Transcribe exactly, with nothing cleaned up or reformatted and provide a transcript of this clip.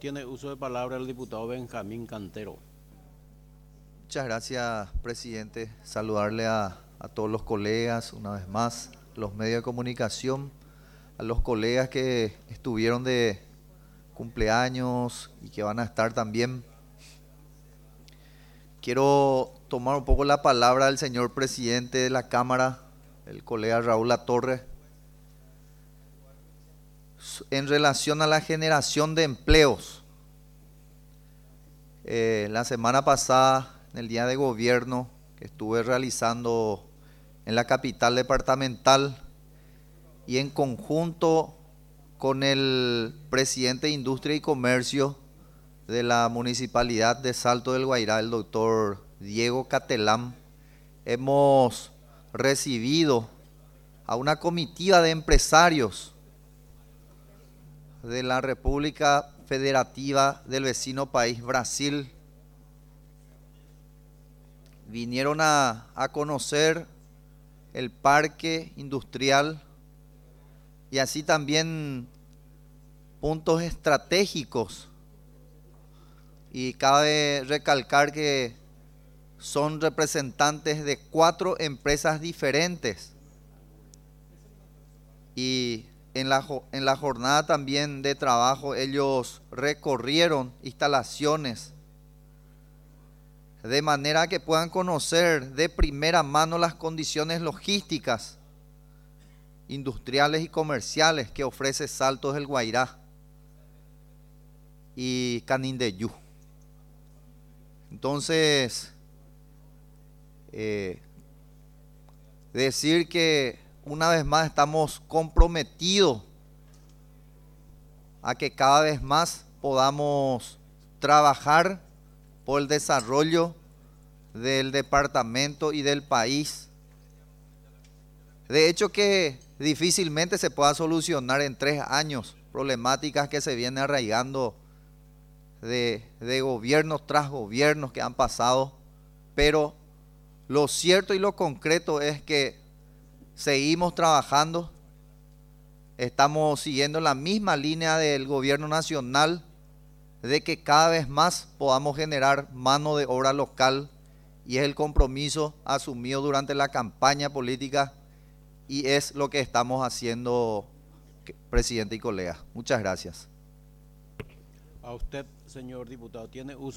Tiene uso de palabra el diputado Benjamín Cantero. Muchas gracias, presidente. Saludarle a, a todos los colegas, una vez más, los medios de comunicación, a los colegas que estuvieron de cumpleaños y que van a estar también. Quiero tomar un poco la palabra del señor presidente de la Cámara, el colega Raúl Latorre, en relación a la generación de empleos. Eh, la semana pasada, en el día de gobierno que estuve realizando en la capital departamental y en conjunto con el presidente de Industria y Comercio de la Municipalidad de Salto del Guairá, el doctor Diego Catelam, hemos recibido a una comitiva de empresarios de la República Federativa del vecino país Brasil. Vinieron a, a conocer el parque industrial y así también puntos estratégicos. Y cabe recalcar que son representantes de cuatro empresas diferentes. Y en la, en la jornada también de trabajo ellos recorrieron instalaciones de manera que puedan conocer de primera mano las condiciones logísticas, industriales y comerciales que ofrece Saltos del Guairá y Canindeyú. Entonces, eh, decir que una vez más estamos comprometidos a que cada vez más podamos trabajar por el desarrollo del departamento y del país. De hecho que difícilmente se pueda solucionar en tres años problemáticas que se vienen arraigando de, de gobiernos tras gobiernos que han pasado, pero lo cierto y lo concreto es que seguimos trabajando, estamos siguiendo la misma línea del gobierno nacional de que cada vez más podamos generar mano de obra local, y es el compromiso asumido durante la campaña política y es lo que estamos haciendo, presidente y colegas. Muchas gracias. A usted, señor diputado, tiene uso